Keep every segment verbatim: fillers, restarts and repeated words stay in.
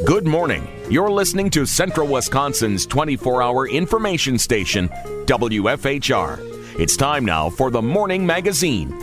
Good morning. You're listening to Central Wisconsin's twenty-four hour information station, W F H R. It's time now for the Morning Magazine.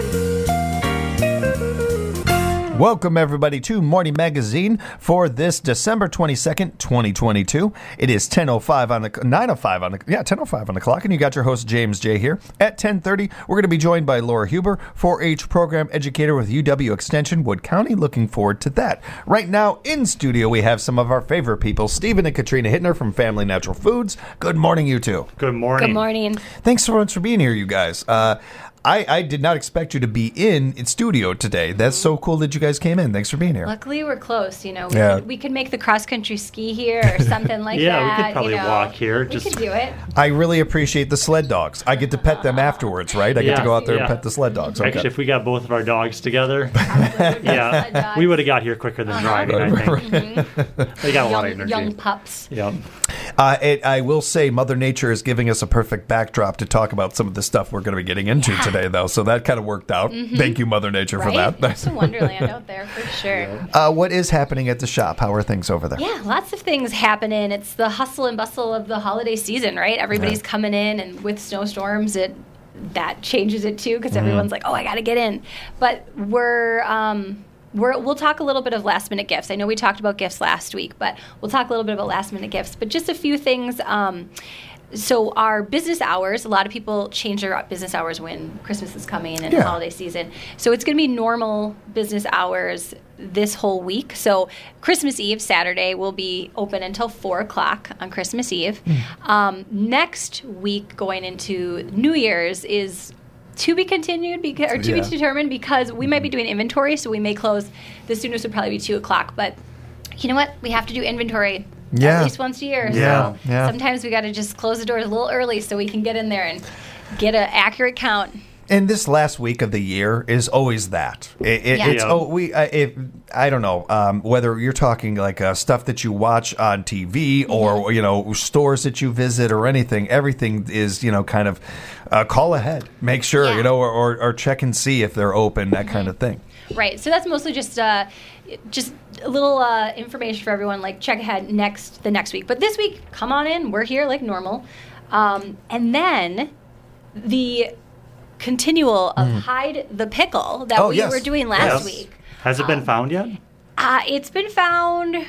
Welcome, everybody, to Morning Magazine for this December twenty-second, twenty twenty-two. It is ten oh five on the nine oh five on the yeah ten oh five on the clock, and you got your host James J here. At ten thirty, we're going to be joined by Laura Huber, four H program educator with U W Extension, Wood County. Looking forward to that. Right now in studio, we have some of our favorite people, Stephen and Katrina Hittner from Family Natural Foods. Good morning, you two. Good morning. Good morning. Thanks so much for being here, you guys. Uh, I, I did not expect you to be in, in studio today. That's so cool that you guys came in. Thanks for being here. Luckily, we're close. You know, we, Yeah. could, we could make the cross country ski here or something like Yeah, that. we could probably you know. walk here. We Just could do it. I really appreciate the sled dogs. I get to pet them afterwards, right? I get to Yeah, go out there yeah. and pet the sled dogs. Okay. Actually, if we got both of our dogs together, Sled yeah, dogs. we would have got here quicker than driving, I think. They got a lot of young, energy. young pups. Yep. Uh, it, I will say Mother Nature is giving us a perfect backdrop to talk about some of the stuff we're going to be getting into today, though. So that kind of worked out. Thank you, Mother Nature, Right? for that. It's a wonderland out there for sure. Uh, what is happening at the shop? How are things over there? Yeah, lots of things happening. It's the hustle and bustle of the holiday season, right? Everybody's Yeah. coming in, and with snowstorms, it that changes it too because Mm-hmm. everyone's like, "Oh, I got to get in." But we're um, we're we'll talk a little bit of last minute gifts. I know we talked about gifts last week, but we'll talk a little bit about last minute gifts. But just a few things. Um, So our business hours, a lot of people change their business hours when Christmas is coming and Yeah. holiday season. So it's going to be normal business hours this whole week. So Christmas Eve, Saturday, will be open until four o'clock on Christmas Eve. Um, next week, going into New Year's, is to be continued because, or to Yeah. be determined because we might be doing inventory, so we may close. The soonest would probably be two o'clock. But you know what? We have to do inventory. Yeah. At least once a year. Yeah, So yeah. sometimes we got to just close the doors a little early so we can get in there and get an accurate count. And this last week of the year is always that. It, it, Yeah. It's Yeah. oh we uh, if I don't know um, whether you're talking like uh, stuff that you watch on T V or you know stores that you visit or anything. Everything is you know kind of uh, call ahead, make sure Yeah. you know or, or, or check and see if they're open, that kind of thing. Right. So that's mostly just uh, just a little uh, information for everyone. Like check ahead next the next week. But this week, come on in. We're here like normal. Um, and then the continual of hide the pickle that Oh, we yes. were doing last Yes. week. Has it been found yet? Uh, it's been found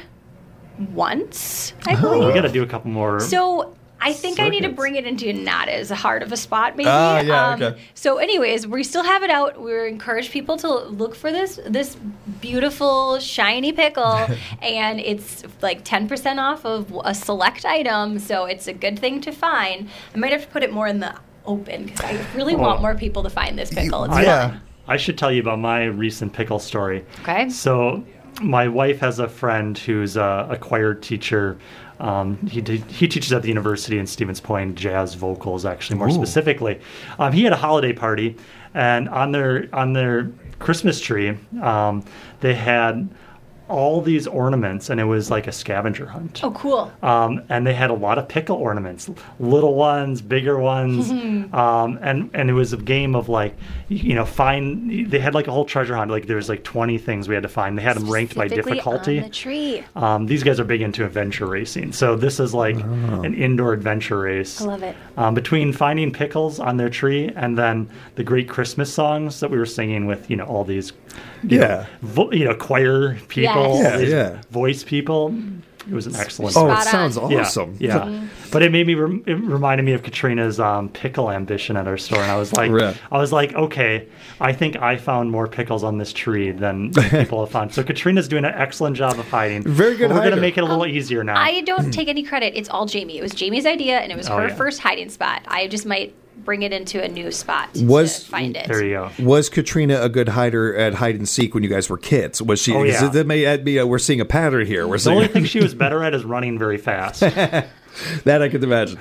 once, I Oh, believe. we got to do a couple more. So I think I need to circuits. bring it into not as hard of a spot, maybe. Ah, yeah, okay. So, anyways, we still have it out. We encourage people to look for this this beautiful shiny pickle, and it's like ten percent off of a select item. So it's a good thing to find. I might have to put it more in the open because I really want Oh. more people to find this pickle. It's I, Yeah. I should tell you about my recent pickle story. Okay. So, my wife has a friend who's a, a choir teacher. Um, he did, he teaches at the university in Stevens Point, jazz vocals, actually more Ooh. specifically. Um, he had a holiday party, and on their on their Christmas tree, um, they had all these ornaments, and it was like a scavenger hunt. Oh, cool. Um, and they had a lot of pickle ornaments, little ones, bigger ones, um, and and it was a game of like, you know, find. They had like a whole treasure hunt. Like there was like twenty things we had to find. They had them ranked by Specifically difficulty. on the tree. Um, these guys are big into adventure racing, so this is like an indoor adventure race. I love it. Um, between finding pickles on their tree and then the great Christmas songs that we were singing with, you know, all these, you Yeah. know, vo- you know, choir people, Yes. Yeah, these yeah. voice people. It was an excellent. Oh, Spot it sounds on. Yeah, awesome. Yeah, but it made me. Rem- it reminded me of Katrina's um, pickle ambition at our store, and I was like, Right. I was like, okay, I think I found more pickles on this tree than people have found. So Katrina's doing an excellent job of hiding. Very good But we're hider. gonna make it a little easier now. I don't take any credit. It's all Jamie. It was Jamie's idea, and it was Oh, her yeah. first hiding spot. I just might bring it into a new spot Was- to find it. there you go. Was Katrina a good hider at hide and seek when you guys were kids? Was she? Oh, yeah. That may be a, we're seeing a pattern here. We're The seeing only thing she was better at is running very fast. that I could imagine.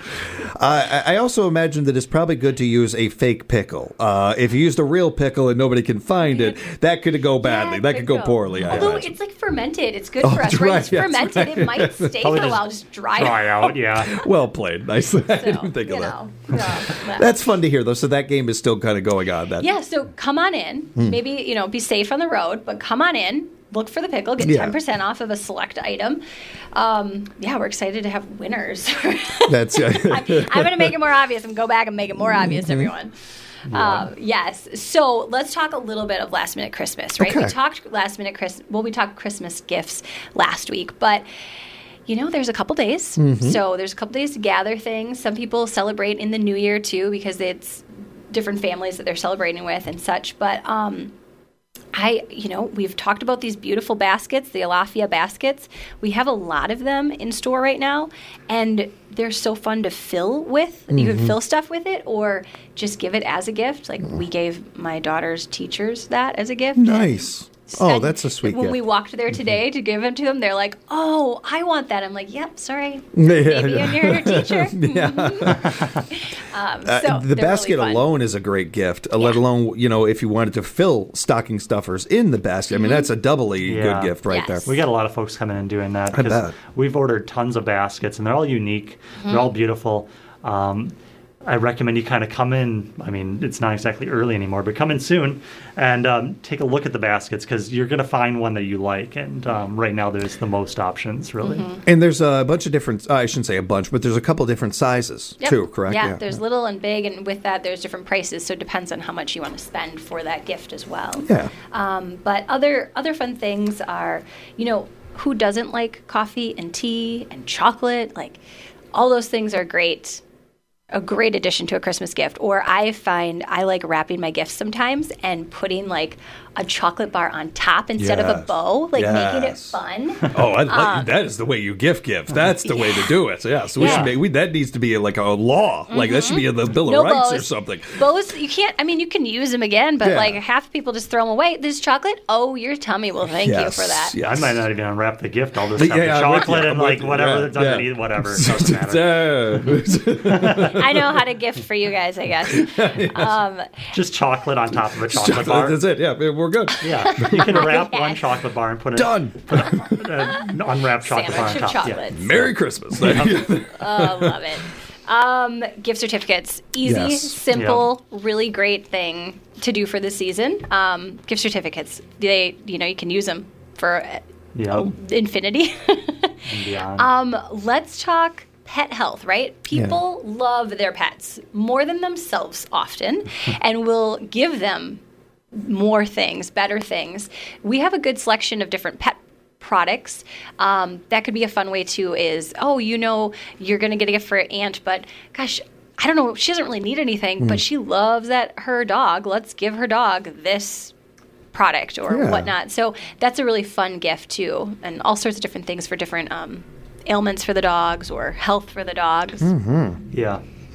Uh, I I also imagine that it's probably good to use a fake pickle. Uh, if you used a real pickle and nobody can find it, that could go badly. Yeah, that could go poorly. I Although imagine. it's like fermented, it's good Oh, for us, that's right? right, It's yeah, fermented. that's It might stay Probably for a just while, just dry, Dry out, yeah. Well played. Nice. I So, didn't even think you of that. know, so, well. That's fun to hear, though. So that game is still kind of going on. That Yeah, so come on in. Hmm. Maybe, you know, be safe on the road, but come on in. look for the pickle, get Yeah. ten percent off of a select item. Um, yeah, we're excited to have winners. That's I'm, I'm going to make it more obvious and go back and make it more obvious, Mm-hmm. everyone. Um, yes. So let's talk a little bit of last minute Christmas, right? Okay. We talked last minute Christmas. Well, we talked Christmas gifts last week, but you know, there's a couple days. Mm-hmm. So there's a couple days to gather things. Some people celebrate in the new year too because it's different families that they're celebrating with and such. But um, I, you know, we've talked about these beautiful baskets, the Alafia baskets. We have a lot of them in store right now, and they're so fun to fill with. You can fill stuff with it or just give it as a gift. Like we gave my daughter's teachers that as a gift. nice. Oh, And that's a sweet When gift. we walked there today to give them to them, they're like, "Oh, I want that." I'm like, "Yep, sorry, Yeah, maybe yeah. and you're her teacher." um, Uh, so the they're basket really fun. alone is a great gift, uh, let alone, you know, if you wanted to fill stocking stuffers in the basket. I mean, that's a doubly Yeah. good gift right Mm-hmm. Yes. We got a lot of folks coming in doing that I because bet. we've ordered tons of baskets and they're all unique. Mm-hmm. They're all beautiful. Um, I recommend you kind of come in. I mean, it's not exactly early anymore, but come in soon and um, take a look at the baskets because you're going to find one that you like. And um, right now, there's the most options, really. Mm-hmm. And there's a bunch of different, uh, I shouldn't say a bunch, but there's a couple different sizes Yep. too, correct? Yeah, there's little and big, and with that, there's different prices. So it depends on how much you want to spend for that gift as well. Yeah. Um, but other other fun things are, you know, who doesn't like coffee and tea and chocolate? Like, all those things are great. A great addition to a Christmas gift. Or I find I like wrapping my gifts sometimes and putting like a chocolate bar on top instead of a Yes. bow, like making it Yes. fun. Oh, I like, that is the way you gift gift. That's the way to do it. Yeah, so we Yeah. should make we, that needs to be like a law. Like that should be in the Bill of No Rights or bows. something. Bows, you can't, I mean, you can use them again, but Yeah. like half people just throw them away. This chocolate, oh, your tummy will thank you Yes, for that. yes. I might not even unwrap the gift. I'll just Yeah, have yeah, the I'm with chocolate you. and I'm like with you. whatever Yeah, that's yeah. underneath, whatever. It doesn't matter. I know how to gift for you guys, I guess. Um, Just chocolate on top of a chocolate bar. That's it. Yeah, we're good. Yeah, you can wrap Yes. one chocolate bar and put it Done. an unwrapped chocolate bar on sandwich of top. Yeah. chocolates. Merry Christmas. Oh, love it. Um, gift certificates. Easy, Yes. simple, really great thing to do for the season. Um, gift certificates. They, you know, you can use them for Yeah. infinity. And beyond. Um, let's talk pet health, right? People love their pets more than themselves often and will give them more things, better things. We have a good selection of different pet products. Um, that could be a fun way too is, oh, you know, you're going to get a gift for an aunt, but gosh, I don't know, she doesn't really need anything, but she loves that her dog. Let's give her dog this product or Yeah. whatnot. So that's a really fun gift too, and all sorts of different things for different um, ailments for the dogs or health for the dogs. Yeah.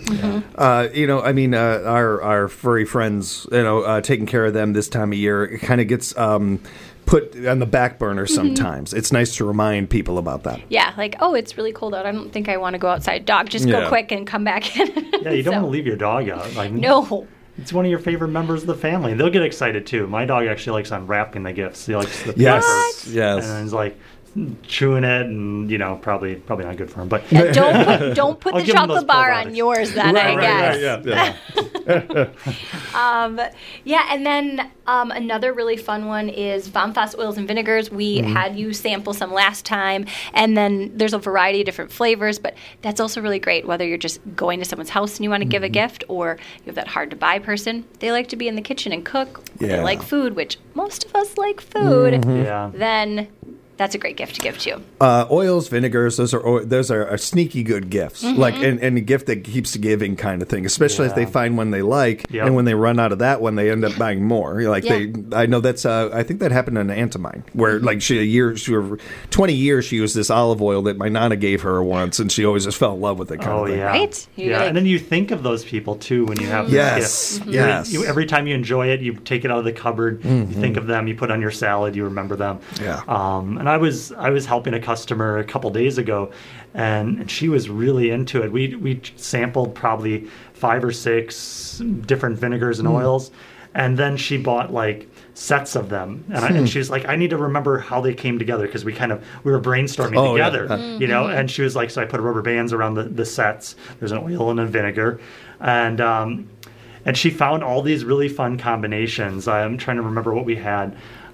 Uh, you know, I mean, uh, our our furry friends, you know, uh, taking care of them this time of year, it kind of gets um, put on the back burner sometimes. It's nice to remind people about that. Yeah, like, oh, it's really cold out. I don't think I want to go outside. Dog, just Yeah. go quick and come back in. Yeah, you don't So- want to leave your dog out. Like, No. It's one of your favorite members of the family. They'll get excited too. My dog actually likes unwrapping the gifts. He likes the Yes. papers. Yes. And he's like chewing it, and you know, probably probably not good for him. But Yeah, don't put, don't put I'll the give 'em those chocolate bar on probiotics. yours then, I guess. yeah, yeah. Um, yeah, and then um, another really fun one is VOMFAS oils and vinegars. We Mm-hmm. had you sample some last time, and then there's a variety of different flavors, but that's also really great whether you're just going to someone's house and you want to give Mm-hmm. a gift, or you have that hard-to-buy person. They like to be in the kitchen and cook. Or Yeah. They like food, which most of us like food. yeah, Then that's a great gift to give to. Uh, oils, vinegars, those are those are, are sneaky good gifts. Like and, and a gift that keeps giving kind of thing. Especially if Yeah. they find one they like, Yep. and when they run out of that one, they end up buying more. You're Like Yeah. they, I know that's. Uh, I think that happened to an aunt of mine, where like she a year, she were, twenty years, she used this olive oil that my nana gave her once, and she always just fell in love with it. Kind oh of thing. yeah, Right? You're yeah. like- And then you think of those people too when you have Yes. this gift. Yes. You, every time you enjoy it, you take it out of the cupboard. You think of them. You put on your salad. You remember them. Yeah. Um, and I was I was helping a customer a couple days ago, and, and she was really into it. We we sampled probably five or six different vinegars and oils, and then she bought like sets of them, and, I, and she was like, I need to remember how they came together because we kind of we were brainstorming Oh, yeah. together, you know. And she was like, so I put rubber bands around the, the sets. There's an oil and a vinegar, and um, and she found all these really fun combinations. I'm trying to remember what we had.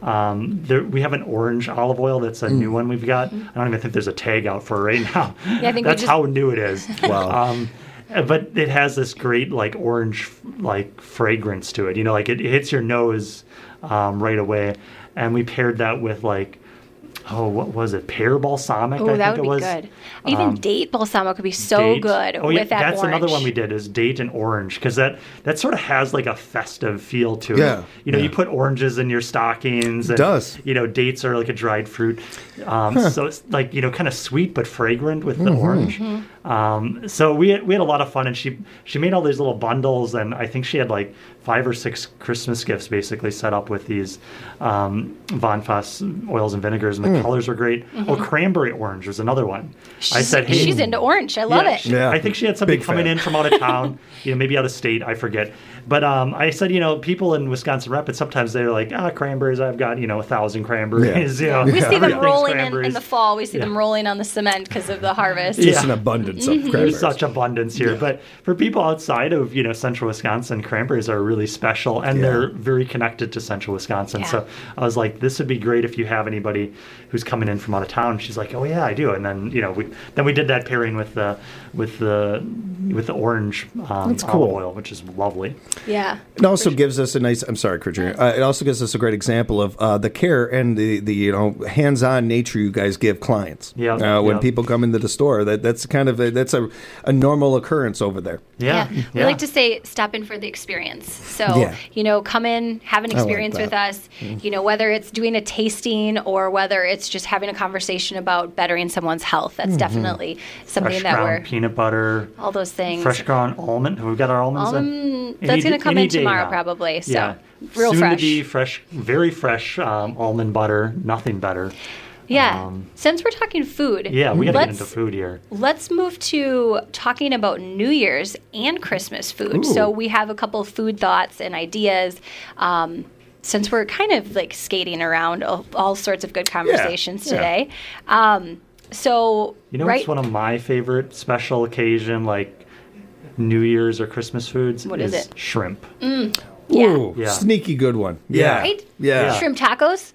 Um, there, we have an orange olive oil that's a Mm. new one we've got. I don't even think there's a tag out for it right now. Yeah, I think we that's just- how new it is. Wow. Um, but it has this great like orange like fragrance to it. You know, like it, it hits your nose um, right away. And we paired that with like, oh, what was it? Pear balsamic. Oh, I that think would it be was. good. Even Um, date balsamic would be so Date. good Oh, with yeah, that that's orange. another one we did is date and orange because that that sort of has like a festive feel to Yeah, it. You know, yeah. you put oranges in your stockings. And, does. You know, dates are like a dried fruit, um, so it's like you know kind of sweet but fragrant with the Mm-hmm. orange. Mm-hmm. Um, so we had, we had a lot of fun, and she she made all these little bundles, and I think she had like five or six Christmas gifts basically set up with these um, Von Foss oils and vinegars, and the Mm. colors were great. Oh, cranberry orange was another one. She's, I said, hey, she's into orange. I love yeah, it. she- Yeah. I think she had somebody Big coming fan. in from out of town, you know, maybe out of state, I forget. But um, I said, you know, people in Wisconsin Rapids, sometimes they're like, ah, cranberries, I've got, you know, a thousand cranberries. You know, We see them everything's rolling in, in cranberries. the fall. We see Yeah. them rolling on the cement because of the harvest. Just Yeah. an abundance of There's cranberries. such abundance here. But for people outside of, you know, central Wisconsin, cranberries are really special, and Yeah. they're very connected to central Wisconsin. Yeah. So I was like, this would be great if you have anybody who's coming in from out of town. She's like, oh yeah, I do. And then, you know, we then we did that pairing with the with the with the orange um, That's olive cool. oil, which is lovely. Yeah. It also gives us a nice. I'm sorry, Katrina. Uh, it also gives us a great example of uh, the care and the, the you know hands-on nature you guys give clients. Yeah, Uh, when yeah. people come into the store, that that's kind of a, that's a, a normal occurrence over there. Yeah, We like to say stop in for the experience. So, Yeah. you know, come in, have an I like experience with that. us, you know, whether it's doing a tasting or whether it's just having a conversation about bettering someone's health. That's definitely something fresh that ground we're, peanut butter, all those things. fresh ground almond. Have we got our almonds? in? Almond, Any that's going d- to come any in day tomorrow now. probably. So, Yeah. real Soon fresh. to be fresh, very fresh um, almond butter. Nothing better. Yeah. Um, Since we're talking food, Yeah, we got to get let's, into food here. let's move to talking about New Year's and Christmas food. Ooh. So we have a couple of food thoughts and ideas. Um, since we're kind of like skating around all, all sorts of good conversations yeah. today. Um, so, You know, right? what's one of my favorite special occasion, like New Year's or Christmas foods? What is it? Shrimp. Yeah. Ooh, Yeah. sneaky good one. Yeah. Yeah, Right? yeah. Shrimp tacos?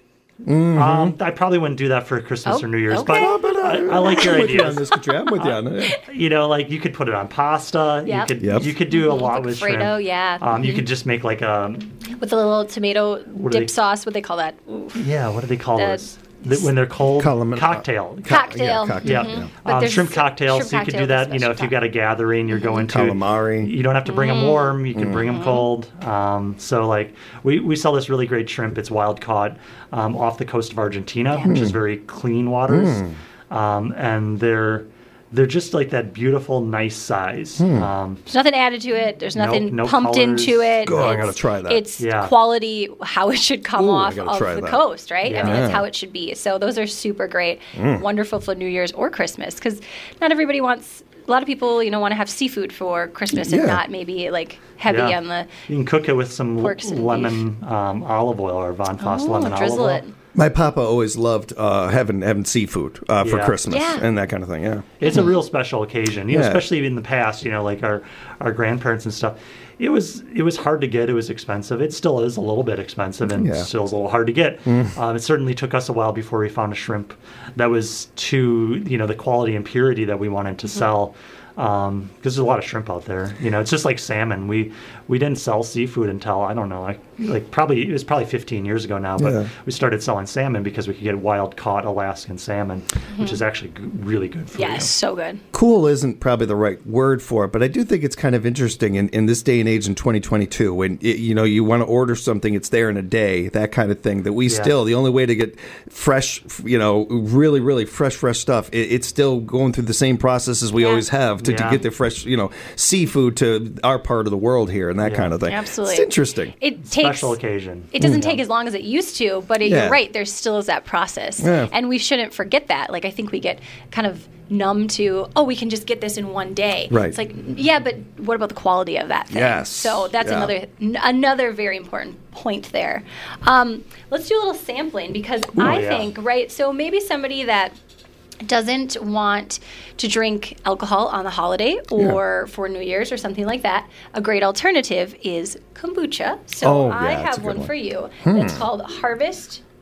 Um, I probably wouldn't do that for Christmas Oh, or New Year's, okay. but, But, uh, I, I like your I'm with you on ideas. this, Katrina. I'm with you on it. You know, like you could put it on pasta. Yep. You could Yep. you could do a lot with Alfredo, shrimp. yeah. Um, You could just make like a With a little tomato do dip they- sauce. What do they call that? Ooh. yeah. What do they call The- those? The- when they're cold, Calam- cocktail. Cocktail. Yeah, cocktail. Yeah, Mhm. But um, there's shrimp cocktails. shrimp so you could do cocktails that. is You know, if special you've got a gathering, you're going to Calamari. You don't have to bring Mm. them warm. You can bring Mm-hmm. them cold. Um, so like we, we sell this really great shrimp. It's wild caught um, off the coast of Argentina, which is very clean waters, um, and they're they're just like that beautiful, nice size. Um, There's nothing added to it. There's Nope, nothing no pumped colors. into it. Oh, I It's- gotta try that. It's Yeah. quality, how it should come Ooh, I off gotta of try the that. coast, right? I mean, Yeah. that's how it should be. So those are super great, wonderful for New Year's or Christmas because not everybody wants. A lot of people, you know, want to have seafood for Christmas and Yeah. not maybe like heavy yeah. on the. You can cook it with some Porks and lemon um, olive oil or Von Foss Oh, lemon olive drizzle oil. it. My papa always loved uh, having having seafood uh, for Yeah. Christmas Yeah. and that kind of thing. Yeah. It's a real special occasion, you know, Yeah. especially in the past. You know, like our our grandparents and stuff. It was it was hard to get. It was expensive. It still is a little bit expensive, and Yeah. still is a little hard to get. Um, it certainly took us a while before we found a shrimp that was to you know the quality and purity that we wanted to sell. Because there's a lot of shrimp out there. You know, it's just like salmon. We we didn't sell seafood until I don't know, like like probably it was probably fifteen years ago now. But Yeah. we started selling salmon because we could get wild caught Alaskan salmon, which is actually g- really good for you. Yes, so good. Cool isn't probably the right word for it, but I do think it's kind of interesting in, in this day and age in twenty twenty-two when it, you know you want to order something, it's there in a day, that kind of thing. That we Yeah. still the only way to get fresh, you know, really really fresh fresh stuff. It, it's still going through the same processes we Yeah. always have to, to Yeah. get the fresh, you know, seafood to our part of the world here and that Yeah. kind of thing. Absolutely. It's interesting. It takes Special occasion. It doesn't take as long as it used to, but it, Yeah. you're right. There still is that process, Yeah. and we shouldn't forget that. Like I think we get kind of numb to, oh, we can just get this in one day. Right. It's like, yeah, but what about the quality of that thing? Yes. So that's Yeah. another n- another very important point there. Um, let's do a little sampling because I yeah. think right. So maybe somebody that doesn't want to drink alcohol on the holiday or for New Year's or something like that, a great alternative is kombucha. So Oh, yeah, I that's a have good one, one. for you. It's called Harvest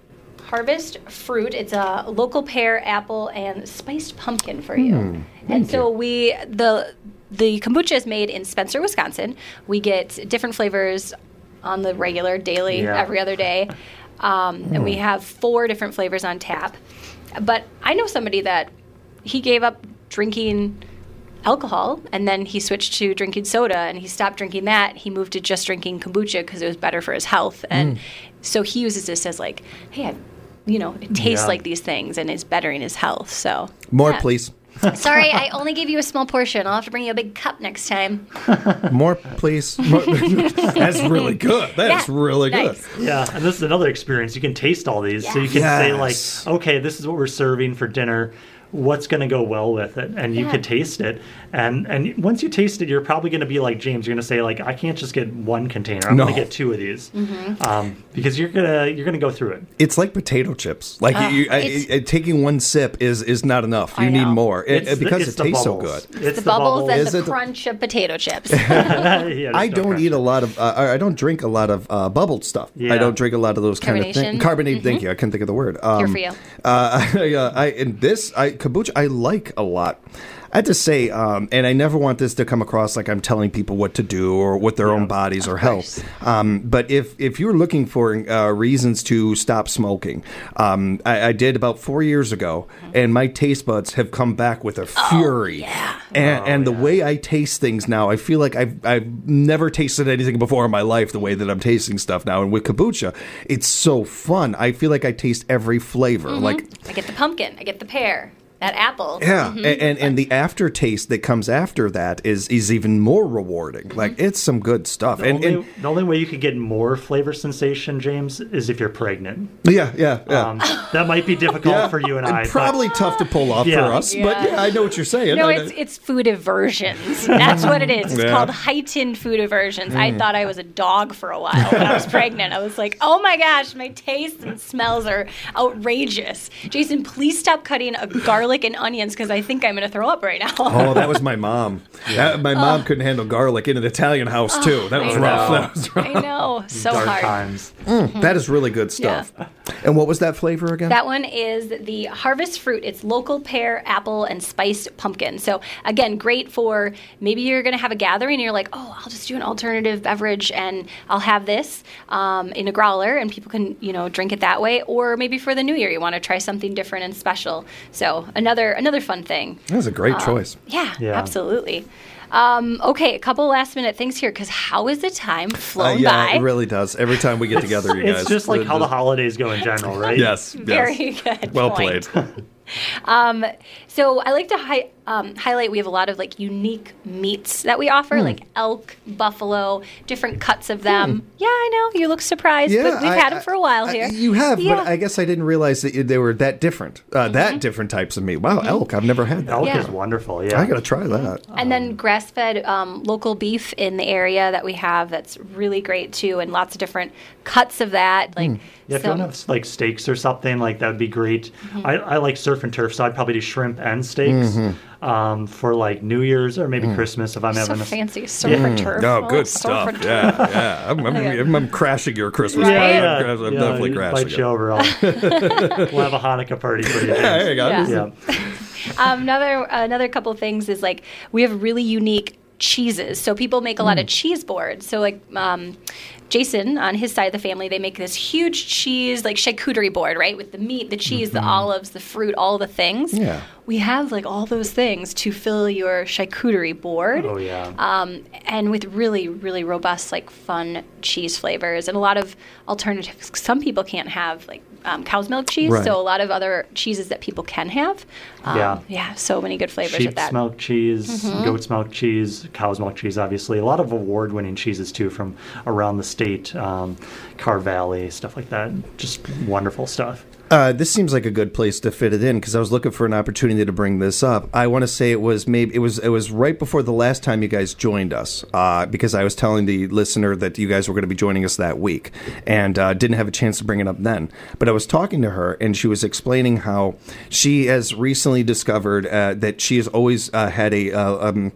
Harvest Fruit. It's a local pear, apple, and spiced pumpkin for you. Mm, and so we the the kombucha is made in Spencer, Wisconsin. We get different flavors on the regular, daily, Yeah. every other day. Um, and we have four different flavors on tap. But I know somebody that he gave up drinking alcohol, and then he switched to drinking soda, and he stopped drinking that. He moved to just drinking kombucha because it was better for his health. And so he uses this as like, hey, I, you know, it tastes Yeah. like these things, and it's bettering his health. So More, yeah. please. Sorry, I only gave you a small portion. I'll have to bring you a big cup next time. More, please. More. That's really good. That's Yeah, really good. nice. Yeah, and this is another experience. You can taste all these, so you can say like, Yes. okay, this is what we're serving for dinner. What's going to go well with it? And you Yeah. could taste it. And and once you taste it, you're probably going to be like James. You're going to say like, I can't just get one container. I'm No. going to get two of these, um, because you're gonna you're gonna go through it. It's like potato chips. Like Oh, you, I, it's- I, taking one sip is is not enough. You I need know. more It- It's the- because it's it the tastes so bubbles. good. It's The bubbles and Is the it the- crunch of potato chips. Yeah, there's I no don't crunch. eat a lot of. Uh, I don't drink a lot of uh, bubbled stuff. I Yeah. don't drink a lot of those kind of Carbonation? things. Carbonate. Thank you. I couldn't think of the word. Um, Here for you. Uh, I, uh, I and this I kombucha I like a lot. I have to say, um, and I never want this to come across like I'm telling people what to do or what their own bodies or health. Um, but if if you're looking for uh, reasons to stop smoking, um, I, I did about four years ago, and my taste buds have come back with a fury. yeah. And, and the way I taste things now, I feel like I've I've never tasted anything before in my life the way that I'm tasting stuff now. And with kombucha, it's so fun. I feel like I taste every flavor. Like I get the pumpkin. I get the pear. That apple. yeah, and, and and the aftertaste that comes after that is is even more rewarding. Like it's some good stuff. The, And, only, and the only way you could get more flavor sensation, James, is if you're pregnant. yeah, yeah, yeah. Um, that might be difficult yeah. for you and I. but- Probably tough to pull off Yeah. for us, but Yeah. yeah, I know what you're saying. No, I- it's it's food aversions. That's what it is. It's Yeah. called heightened food aversions. I thought I was a dog for a while when I was pregnant. I was like, oh my gosh, my tastes and smells are outrageous. Jason, please stop cutting a garlic and onions because I think I'm going to throw up right now. Oh, that was my mom. That- my mom couldn't handle garlic in an Italian house too. That was I rough. know. That was rough. I know. So dark hard. times. That is really good stuff. And what was that flavor again? That one is the Harvest Fruit. It's local pear, apple, and spiced pumpkin. So, again, great for maybe you're going to have a gathering and you're like, oh, I'll just do an alternative beverage and I'll have this um, in a growler and people can, you know, drink it that way. Or maybe for the new year, you want to try something different and special. So, another another fun thing. That was a great choice. Yeah, Yeah. absolutely. Um, okay, a couple last minute things here because how is the time Uh, flown yeah, by? it really does. Every time we get together, you guys. It's just like It- how the holidays go in general, right? Yes. Very yes. good. Well point. played. Um, so I like to hi- um, highlight we have a lot of like unique meats that we offer, like elk, buffalo, different cuts of them. Yeah, I know you look surprised, but we've I- had them for a while I- here. You have, Yeah. but I guess I didn't realize that they were that different. Uh, That different types of meat. Wow, elk. I've never had that. Elk Yeah. is wonderful. Yeah. I got to try that. And then grass-fed um, local beef in the area that we have that's really great too, and lots of different cuts of that. Like Yeah, if you some- want to have like steaks or something, like that would be great. I, I like surf and turf, so I'd probably do shrimp and steaks um, for like New Year's or maybe Christmas if I'm so having a fancy surf and turf. Oh, Oh, good surf stuff. and turf. Yeah, yeah. I'm, I'm, Okay. I'm, I'm crashing your Christmas. Right? party. Yeah, I'm, crash- I'm yeah, definitely invite crashing you it. over. I'll, we'll have a Hanukkah party for you. Yeah, there you go. Yeah. Yeah. Um, another another couple of things is like we have really unique cheeses. So people make a lot of cheese boards. So like um, Jason on his side of the family, they make this huge cheese like charcuterie board, right, with the meat, the cheese, the olives, the fruit, all the things. Yeah. We have like all those things to fill your charcuterie board. Oh yeah. Um, and with really, really robust, like fun cheese flavors and a lot of alternatives. Some people can't have like um, cow's milk cheese, Right. so a lot of other cheeses that people can have. Um, Yeah. yeah, so many good flavors with Sheep's that. milk cheese, goat's milk cheese, cow's milk cheese, obviously. A lot of award-winning cheeses, too, from around the state. Um, Car Valley, stuff like that. Just wonderful stuff. Uh, this seems like a good place to fit it in because I was looking for an opportunity to bring this up. I want to say it was maybe it was it was right before the last time you guys joined us uh, because I was telling the listener that you guys were going to be joining us that week and uh, didn't have a chance to bring it up then. But I was talking to her and she was explaining how she has recently discovered uh, that she has always uh, had a uh, um,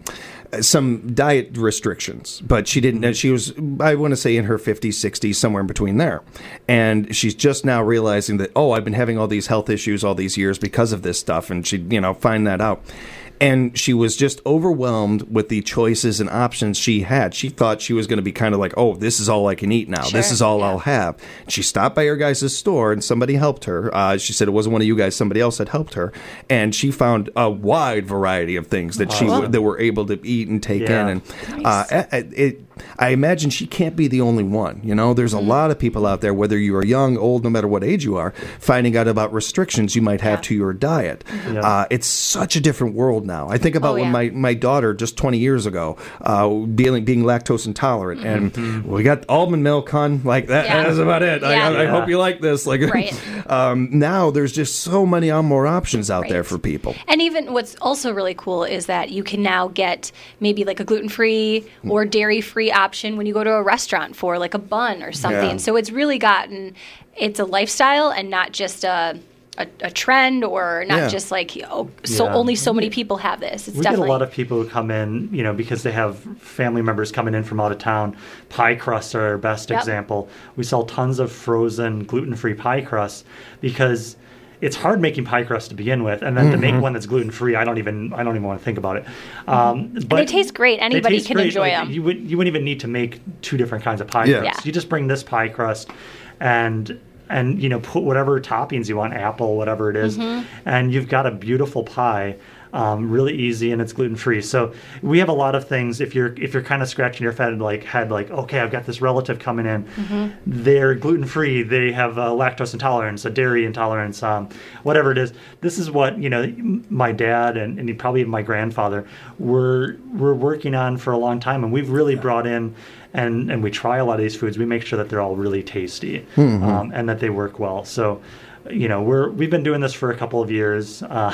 some diet restrictions, but she didn't. She was, I want to say, in her fifties, sixties, somewhere in between there. And she's just now realizing that, oh, I've been having all these health issues all these years because of this stuff. And she, you know, find that out. And she was just overwhelmed with the choices and options she had. She thought she was going to be kind of like, oh, this is all I can eat now. Sure, this is all yeah. I'll have. She stopped by her guys' store, and somebody helped her. Uh, she said it wasn't one of you guys. Somebody else had helped her. And she found a wide variety of things that she Awesome. that were able to eat and take Yeah. in. And uh, it, it, I imagine she can't be the only one. You know, there's a lot of people out there, whether you are young, old, no matter what age you are, finding out about restrictions you might have Yeah. to your diet. Yeah. Uh, it's such a different world now. I think about Oh, when yeah. my, my daughter, just twenty years ago, uh, being, being lactose intolerant, and we got almond milk, hon. Like, that, Yeah. that's about it. I, Yeah. I, I Yeah. hope you like this. Like, Right. um, now there's just so many more options out there Right. for people. And even what's also really cool is that you can now get maybe like a gluten-free or dairy-free option when you go to a restaurant for like a bun or something. Yeah. So it's really gotten, it's a lifestyle and not just a a, a trend or not Yeah. just like, oh, so Yeah. only so many people have this. It's We get a definitely lot of people who come in, you know, because they have family members coming in from out of town. Pie crusts are our best Yep. example. We sell tons of frozen gluten-free pie crusts because it's hard making pie crust to begin with, and then to make one that's gluten-free, I don't even I don't even want to think about it. Um, but they taste great. Anybody taste can great. enjoy Like, them. You, would, you wouldn't even need to make two different kinds of pie Yeah. crusts. Yeah. You just bring this pie crust and and you know put whatever toppings you want, apple, whatever it is, Mm-hmm. and you've got a beautiful pie. Um, really easy, and it's gluten free. So we have a lot of things. If you're if you're kind of scratching your head like head like okay, I've got this relative coming in. Mm-hmm. They're gluten free. They have uh, lactose intolerance, a dairy intolerance, um, whatever it is. This is what you know. My dad and, and probably my grandfather were were working on for a long time, and we've really brought in. And, and we try a lot of these foods. We make sure that they're all really tasty um, and that they work well. So, you know, we're we've been doing this for a couple of years, uh,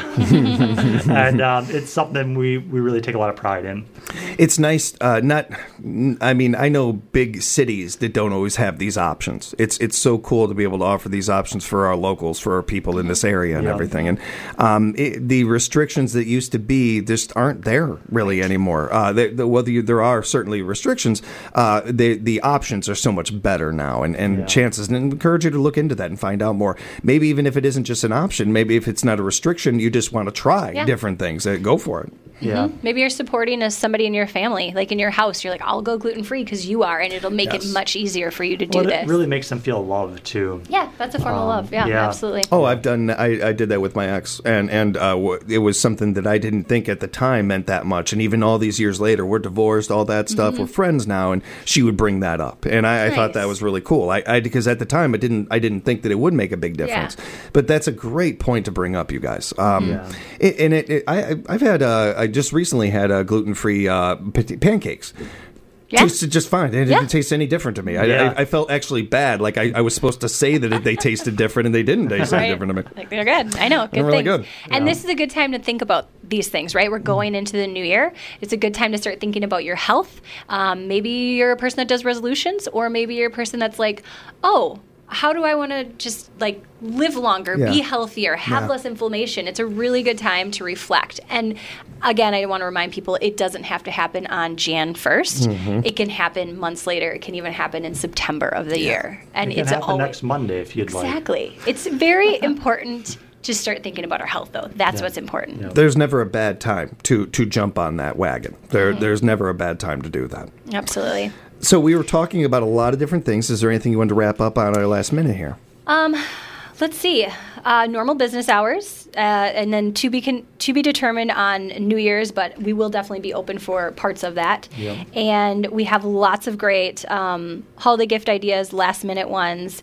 and um, it's something we, we really take a lot of pride in. It's nice. Uh, not. I mean, I know big cities that don't always have these options. It's it's so cool to be able to offer these options for our locals, for our people in this area, and Yeah. everything. And um, it, the restrictions that used to be just aren't there really anymore. Uh, they, the, whether you, there are certainly restrictions, uh, the the options are so much better now, and, and Yeah. chances. And I encourage you to look into that and find out more. Maybe even if it isn't just an option, maybe if it's not a restriction, you just want to try Yeah. different things. Uh, go for it. Yeah. Maybe you're supporting as somebody in your family, like in your house. You're like, I'll go gluten free because you are, and it'll make Yes. it much easier for you to do Well, this. it really makes them feel loved too. yeah, that's a form of love. Yeah, yeah. absolutely. Oh, I've done. I, I did that with my ex, and and uh, w- it was something that I didn't think at the time meant that much. And even all these years later, we're divorced, all that stuff. We're friends now, and she would bring that up, and I, I thought that Nice. was really cool. I, I because at the time I didn't I didn't think that it would make a big difference. But that's a great point to bring up, you guys. Um, Yeah. it, and it, it I I've had uh, I just recently had uh, gluten free uh, p- pancakes. Yeah. Tasted just fine. It Yeah. didn't taste any different to me. I, Yeah. I, I felt actually bad. Like I, I was supposed to say that it, they tasted different, and they didn't taste any Right. different to me. Like they're good. I know. Good really things. good. And Yeah. this is a good time to think about these things, right? We're going into the new year. It's a good time to start thinking about your health. Um, maybe you're a person that does resolutions, or maybe you're a person that's like, oh, how do I want to just like live longer, Yeah. be healthier, have Yeah. less inflammation? It's a really good time to reflect. And again, I want to remind people it doesn't have to happen on January first. Mm-hmm. It can happen months later. It can even happen in September of the year. And It can it's happen always next Monday if you'd like. exactly. It's very important to start thinking about our health, though. That's what's important. Yeah. There's never a bad time to to jump on that wagon. There, Mm-hmm. there's never a bad time to do that. Absolutely. So we were talking about a lot of different things. Is there anything you wanted to wrap up on our last minute here? Um, let's see. Uh, normal business hours, uh, and then to be con- to be determined on New Year's, but we will definitely be open for parts of that. Yep. And we have lots of great um, holiday gift ideas, last minute ones,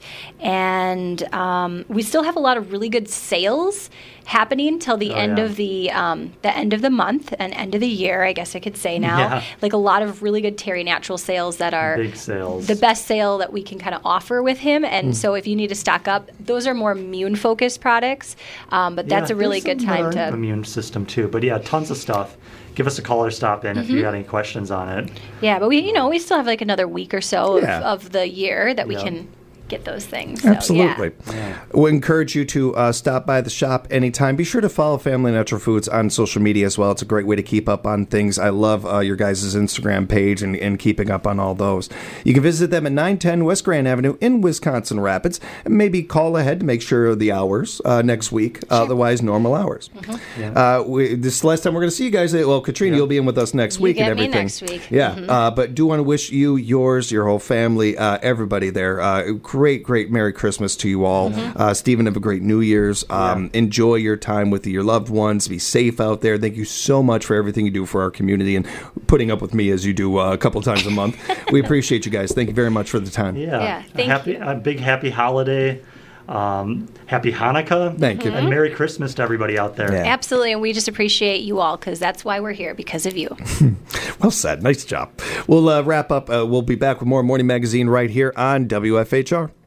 and um, we still have a lot of really good sales happening till the Oh, end yeah. of the um, the end of the month and end of the year, I guess I could say now. Yeah. Like a lot of really good Terry Natural sales that are Big sales. the best sale that we can kind of offer with him. And Hmm. so if you need to stock up, those are more immune focused products. Um, but that's Yeah, a really there's good some that time are to. immune system too. But yeah, tons of stuff. Give us a call or stop in if Mm-hmm. you got any questions on it. Yeah, but we, you know, we still have like another week or so Yeah. of, of the year that we Yeah. can get those things. So, Absolutely. Yeah. We'll encourage you to uh, stop by the shop anytime. Be sure to follow Family Natural Foods on social media as well. It's a great way to keep up on things. I love uh, your guys' Instagram page and, and keeping up on all those. You can visit them at nine ten West Grand Avenue in Wisconsin Rapids. And maybe call ahead to make sure of the hours uh, next week. Sure. Otherwise, normal hours. Mm-hmm. Yeah. Uh, we, this is the last time we're going to see you guys. Well, Katrina, yeah. you'll be in with us next you week get and everything. Me next week. Yeah. Mm-hmm. Uh, but do want to wish you, yours, your whole family, uh, everybody there, uh, great, great Merry Christmas to you all. Mm-hmm. Uh, Stephen, have a great New Year's. Um, yeah. Enjoy your time with your loved ones. Be safe out there. Thank you so much for everything you do for our community and putting up with me as you do uh, a couple times a month. We appreciate you guys. Thank you very much for the time. Yeah. yeah thank a happy, you. A big happy holiday. Um, happy Hanukkah. Thank you. And Merry Christmas to everybody out there. Yeah. Absolutely. And we just appreciate you all because that's why we're here, because of you. Well said. Nice job. We'll uh, wrap up. Uh, we'll be back with more Morning Magazine right here on W F H R.